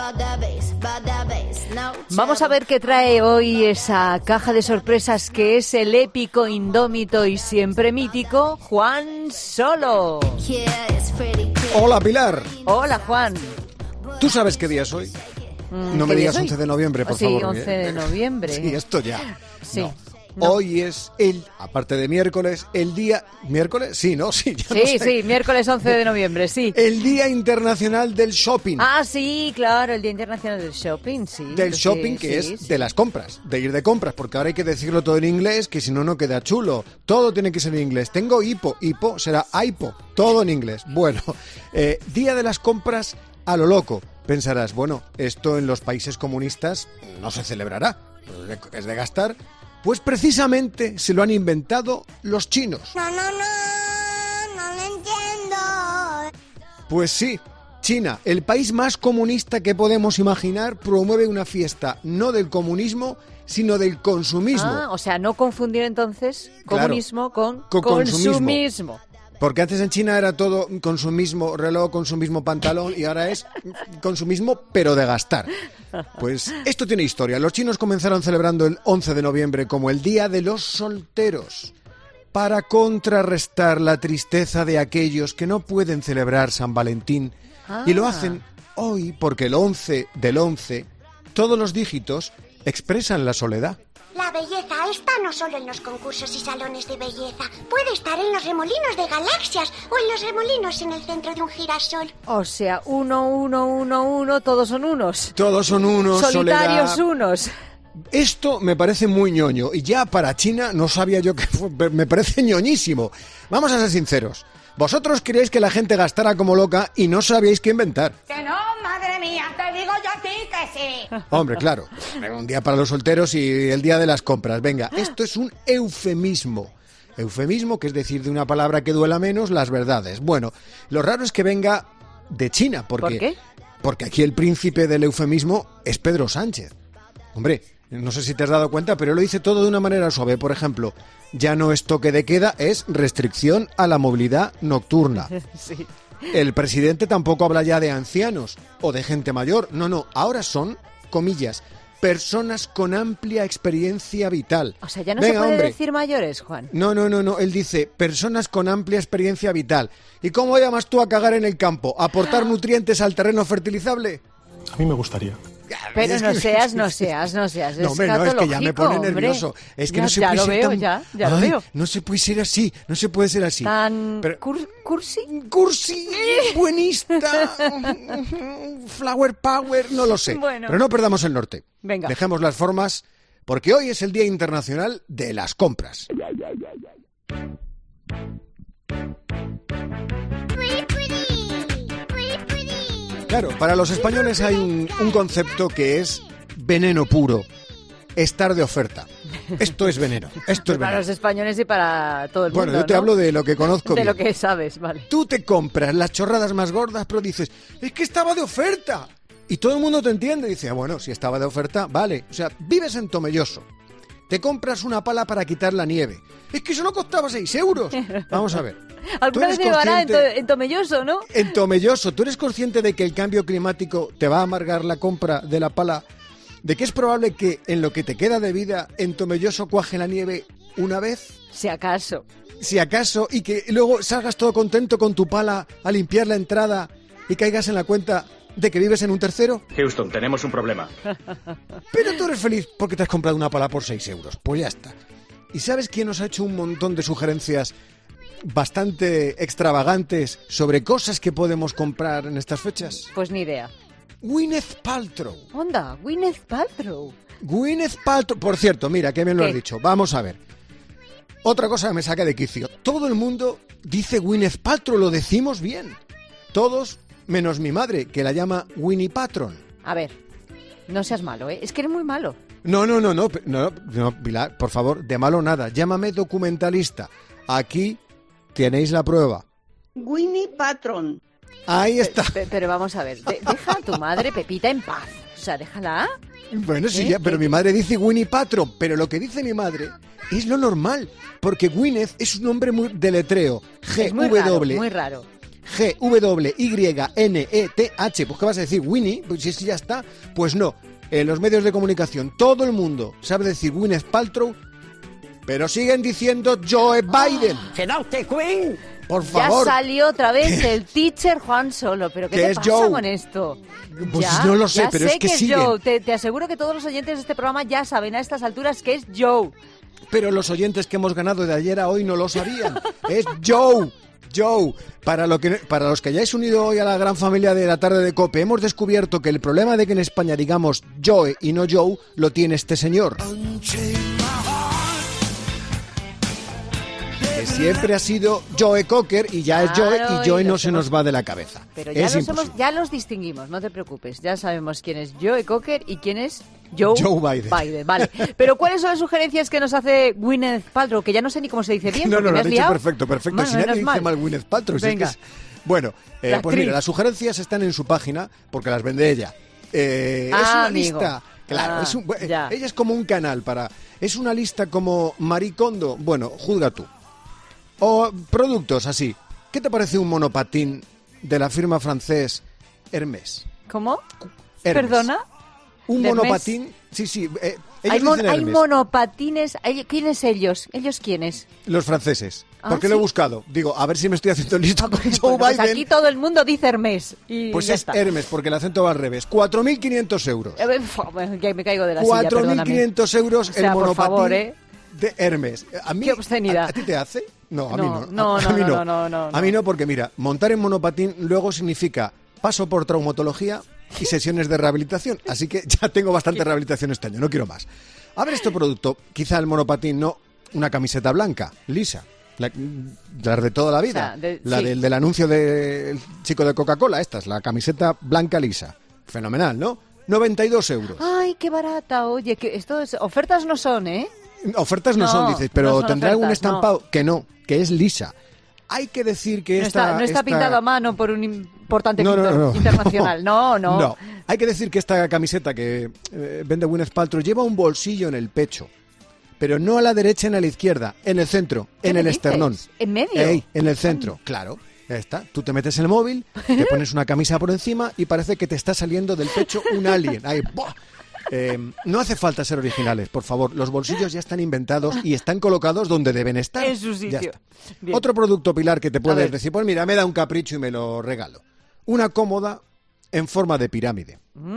Vamos a ver qué trae hoy esa caja de sorpresas que es el épico, indómito y siempre mítico Juan Solo. Hola, Pilar. Hola, Juan. ¿Tú sabes qué día es hoy? No me digas 11 de noviembre, por favor. Sí, 11 de noviembre. Sí, esto ya. Sí. No. No. Hoy es aparte de miércoles, el día... ¿Miércoles? Sí, ¿no? Sí, ya Sí, no sé. sí, miércoles 11 de noviembre, sí. El Día Internacional del Shopping. Ah, sí, claro, el Día Internacional del Shopping, sí. Del shopping, sí, que sí, es sí. de las compras, de ir de compras, porque ahora hay que decirlo todo en inglés, que si no, no queda chulo. Todo tiene que ser en inglés. Tengo hipo será aipo, todo en inglés. Bueno, Día de las compras a lo loco. Pensarás, bueno, esto en los países comunistas no se celebrará, es de gastar. Pues precisamente se lo han inventado los chinos. No lo entiendo. Pues sí, China, el país más comunista que podemos imaginar, promueve una fiesta no del comunismo, sino del consumismo. Ah, o sea, no confundir entonces comunismo con consumismo. consumismo. Porque antes en China era todo consumismo, reloj, consumismo, pantalón, y ahora es consumismo, pero de gastar. Pues esto tiene historia. Los chinos comenzaron celebrando el 11 de noviembre como el Día de los Solteros, para contrarrestar la tristeza de aquellos que no pueden celebrar San Valentín. Ah. Y lo hacen hoy porque el 11 del 11, todos los dígitos expresan la soledad. La belleza está no solo en los concursos y salones de belleza. Puede estar en los remolinos de galaxias o en los remolinos en el centro de un girasol. O sea, uno, todos son unos. Todos son unos, Solitarios soledad. unos. Esto me parece muy ñoño, y ya para China no sabía yo que me parece ñoñísimo. Vamos a ser sinceros. Vosotros queríais que la gente gastara como loca y no sabíais qué inventar. Que no, madre mía, te digo yo a ti que sí. Hombre, claro, un día para los solteros y el día de las compras. Venga, esto es un eufemismo. Eufemismo, que es decir de una palabra que duela menos las verdades. Bueno, lo raro es que venga de China. ¿Por qué? Porque aquí el príncipe del eufemismo es Pedro Sánchez. Hombre, no sé si te has dado cuenta, pero lo dice todo de una manera suave. Por ejemplo, ya no es toque de queda, es restricción a la movilidad nocturna. Sí. El presidente tampoco habla ya de ancianos o de gente mayor. No, ahora son, comillas, personas con amplia experiencia vital. O sea, ya no Venga, se puede hombre. decir mayores, Juan. No, él dice personas con amplia experiencia vital. ¿Y cómo llamas tú a cagar en el campo? ¿Aportar nutrientes al terreno fertilizable? A mí me gustaría. Pero Es no que- seas. Es No, hombre, no, es que ya me pone escatológico, nervioso. hombre. Es que Ya- no se ya puede lo ser veo, tan... ya lo Ay, veo. no se puede ser así, no se puede ser así. Tan Pero- cursi. Cursi, buenista, flower power, no lo sé. Bueno. Pero no perdamos el norte. Venga. Dejemos las formas, porque hoy es el Día Internacional de las Compras. Claro, para los españoles hay un concepto que es veneno puro, estar de oferta. Esto es veneno, esto es Para veneno. los españoles y para todo el mundo, Bueno, yo te ¿no? hablo de lo que conozco De bien. lo que sabes, vale. Tú te compras las chorradas más gordas, pero dices, es que estaba de oferta. Y todo el mundo te entiende y dice, bueno, si estaba de oferta, vale. O sea, vives en Tomelloso, te compras una pala para quitar la nieve. Es que eso no costaba 6 euros. Vamos a ver. Alguna ¿Tú vez eres nevará consciente- en Tomelloso, ¿no? En Tomelloso, ¿tú eres consciente de que el cambio climático te va a amargar la compra de la pala? ¿De que es probable que en lo que te queda de vida en Tomelloso cuaje la nieve una vez? Si acaso. Si acaso, y que luego salgas todo contento con tu pala a limpiar la entrada y caigas en la cuenta de que vives en un tercero. Houston, tenemos un problema. Pero tú eres feliz porque te has comprado una pala por 6 euros. Pues ya está. ¿Y sabes quién nos ha hecho un montón de sugerencias bastante extravagantes sobre cosas que podemos comprar en estas fechas? Pues ni idea. Gwyneth Paltrow. Onda, Gwyneth Paltrow. Gwyneth Paltrow. Por cierto, mira, que bien lo ¿Qué? has dicho. Vamos a ver. Otra cosa que me saca de quicio. Todo el mundo dice Gwyneth Paltrow, lo decimos bien. Todos, menos mi madre, que la llama Winnie Patron. A ver, no seas malo, ¿eh? Es que eres muy malo. No, Pilar, por favor, de malo nada. Llámame documentalista. Aquí tenéis la prueba. Winnie Patron. Ahí está. Pero vamos a ver, deja a tu madre, Pepita, en paz. O sea, déjala. Bueno, sí, ¿Eh? ya, pero ¿Qué? mi madre dice Winnie Patron. Pero lo que dice mi madre es lo normal. Porque Gwyneth es un nombre muy deletreo. Es muy raro, G-W. muy raro. G-W-Y-N-E-T-H. Pues ¿qué vas a decir? Winnie, pues si ya está. Pues no, en los medios de comunicación todo el mundo sabe decir Gwyneth Paltrow, pero siguen diciendo Joe Biden. ¿Será usted Queen? Por favor. Ya salió otra vez el teacher Juan Solo, pero ¿qué te es pasa Joe? con esto? Pues no lo sé, pero es que es siguen. Joe. Te aseguro que todos los oyentes de este programa ya saben a estas alturas que es Joe. Pero los oyentes que hemos ganado de ayer a hoy no lo sabían. Es Joe. Joe, para los que hayáis unido hoy a la gran familia de la tarde de COPE, hemos descubierto que el problema de que en España digamos Joe y no Joe lo tiene este señor. Que siempre ha sido Joe Cocker y ya es Joe, y Joe no se nos va de la cabeza. Pero ya, es imposible. ya los distinguimos, no te preocupes. Ya sabemos quién es Joe Cocker y quién es Joe Biden. Vale. Pero ¿cuáles son las sugerencias que nos hace Gwyneth Paltrow? Que ya no sé ni cómo se dice bien. No, porque lo me has has dicho liado. perfecto. Bueno, Si nadie menos dice mal. mal Gwyneth Paltrow. Sí Venga. Bueno, pues actriz. mira, las sugerencias están en su página porque las vende ella. Es una amigo. lista. Claro, Ya. ella es como un canal para... Es una lista como Marie Kondo. Bueno, juzga tú. O productos así. ¿Qué te parece un monopatín de la firma francés Hermès? ¿Cómo? Hermes. ¿Perdona? Un ¿De Hermes? monopatín... Sí, ellos Hay dicen hay Hermes. monopatines. ¿Quiénes ellos? ¿Ellos quiénes? Los franceses. Ah, ¿Por qué lo he ¿sí? buscado? Digo, a ver si me estoy haciendo listo con Joe Bueno, pues Biden. aquí todo el mundo dice Hermes. Y Pues ya es está. Hermes, porque el acento va al revés. 4.500 euros. Que me caigo de la silla, perdóname. 4.500 euros O sea, el por monopatín favor, de Hermes. A mí, Qué obscenidad. ¿A ti te hace? No, a mí no. No, A mí no. A mí no, porque mira, montar en monopatín luego significa paso por traumatología y sesiones de rehabilitación. Así que ya tengo bastante rehabilitación este año, no quiero más. A ver este producto, quizá el monopatín no, una camiseta blanca, lisa. La de toda la vida. O sea, la sí. del anuncio del chico de Coca-Cola, esta es la camiseta blanca lisa. Fenomenal, ¿no? 92 euros. Ay, qué barata. Oye, que ofertas no son, ¿eh? Ofertas no son, dices, pero no son tendrá algún ofertas, estampado que no, que es lisa. Hay que decir que No esta... está pintado a mano por un importante pintor no. internacional. No. No, hay que decir que esta camiseta que vende Gwyneth Paltrow lleva un bolsillo en el pecho, pero no a la derecha ni a la izquierda, en el centro, ¿Qué en me el dices? esternón. ¿En medio? En el centro, claro. Ya está. Tú te metes el móvil, te pones una camisa por encima y parece que te está saliendo del pecho un alien. Ahí, ¡buah! No hace falta ser originales, por favor. Los bolsillos ya están inventados y están colocados donde deben estar. En su Ya sitio. está. Bien. Otro producto, Pilar, que te A puedes ver. decir, pues mira, me da un capricho y me lo regalo. Una cómoda en forma de pirámide.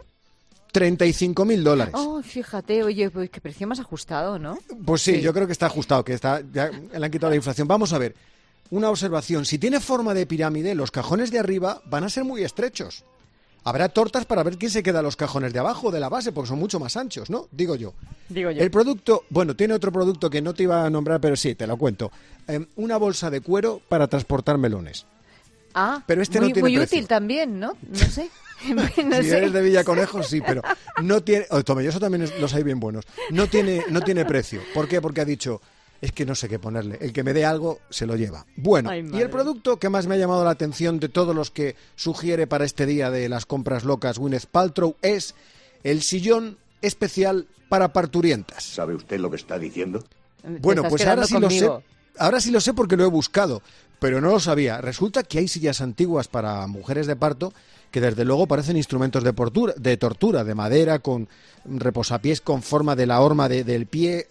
$35.000. Oh, fíjate, oye, pues qué precio más ajustado, ¿no? Pues sí, Sí. yo creo que está ajustado, que está ya le han quitado la inflación. Vamos a ver, una observación. Si tiene forma de pirámide, los cajones de arriba van a ser muy estrechos. Habrá tortas para ver quién se queda en los cajones de abajo, de la base, porque son mucho más anchos, ¿no? Digo yo. El producto, bueno, tiene otro producto que no te iba a nombrar, pero sí, te lo cuento. Una bolsa de cuero para transportar melones. Ah, Pero este muy, no tiene muy precio. útil también, ¿no? No sé. No Si sé. eres de Villaconejos, sí, pero no tiene... Tomelloso también los hay bien buenos. No tiene precio. ¿Por qué? Porque ha dicho, es que no sé qué ponerle. El que me dé algo, se lo lleva. Bueno, Ay, y madre. el producto que más me ha llamado la atención de todos los que sugiere para este día de las compras locas Gwyneth Paltrow es el sillón especial para parturientas. ¿Sabe usted lo que está diciendo? Te Bueno, estás pues ahora quedando sí lo sé. conmigo. Ahora sí lo sé porque lo he buscado, pero no lo sabía. Resulta que hay sillas antiguas para mujeres de parto que desde luego parecen instrumentos de tortura, de madera, con reposapiés con forma de la horma del pie,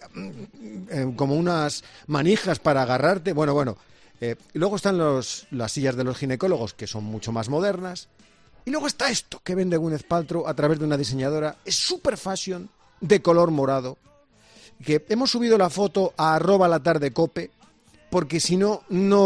como unas manijas para agarrarte. Bueno. Luego están las sillas de los ginecólogos, que son mucho más modernas. Y luego está esto que vende Gwyneth Paltrow a través de una diseñadora. Es super fashion, de color morado. Que hemos subido la foto a @latardecope, porque si no,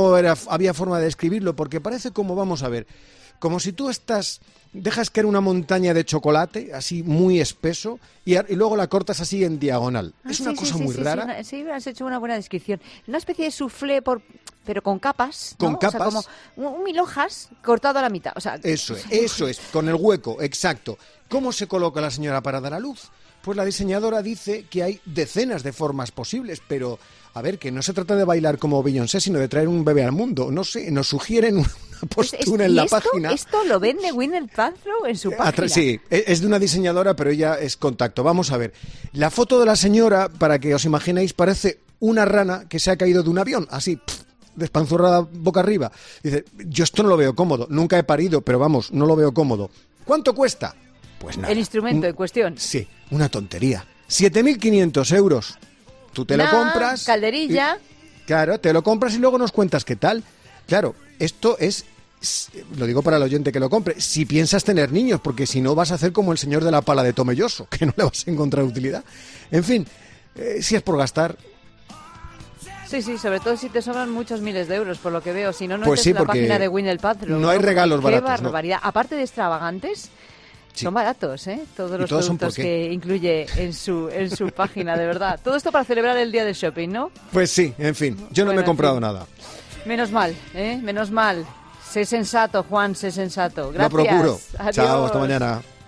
había forma de describirlo, porque parece como, vamos a ver, como si tú dejas caer una montaña de chocolate, así muy espeso, y luego la cortas así en diagonal. Ah, Es una sí, cosa sí, muy sí, rara. Sí, has hecho una buena descripción. Una especie de soufflé, pero con capas. ¿no? Con capas. O sea, como un mil hojas cortado a la mitad. O sea, Eso es, con el hueco, exacto. ¿Cómo se coloca la señora para dar a luz? Pues la diseñadora dice que hay decenas de formas posibles, pero, a ver, que no se trata de bailar como Beyoncé, sino de traer un bebé al mundo. No sé, nos sugieren una postura en ¿y la esto, página. ¿Esto lo vende Gwyneth Paltrow en su página? Sí, es de una diseñadora, pero ella es contacto. Vamos a ver. La foto de la señora, para que os imaginéis, parece una rana que se ha caído de un avión, así, despanzurrada boca arriba. Dice, yo esto no lo veo cómodo, nunca he parido, pero vamos, no lo veo cómodo. ¿Cuánto cuesta? Pues nada. El instrumento en cuestión. Sí, una tontería. 7.500 euros. Tú te lo compras. Calderilla. Claro, te lo compras y luego nos cuentas qué tal. Claro, esto es, lo digo para el oyente que lo compre, si piensas tener niños, porque si no vas a hacer como el señor de la pala de Tomelloso, que no le vas a encontrar utilidad. En fin, si es por gastar. Sí, sobre todo si te sobran muchos miles de euros, por lo que veo. Si no, no Pues es sí, la página de Gwyneth Paltrow. No hay regalos baratos. Qué barbaridad. No. Aparte de extravagantes, sí. Son baratos, ¿eh? Todos los productos que incluye en su página, de verdad. Todo esto para celebrar el día del shopping, ¿no? Pues sí, en fin, yo no me he comprado nada. Menos mal, ¿eh? Menos mal. Sé sensato, Juan, sé sensato. Gracias. Lo procuro. Adiós. Chao, hasta mañana.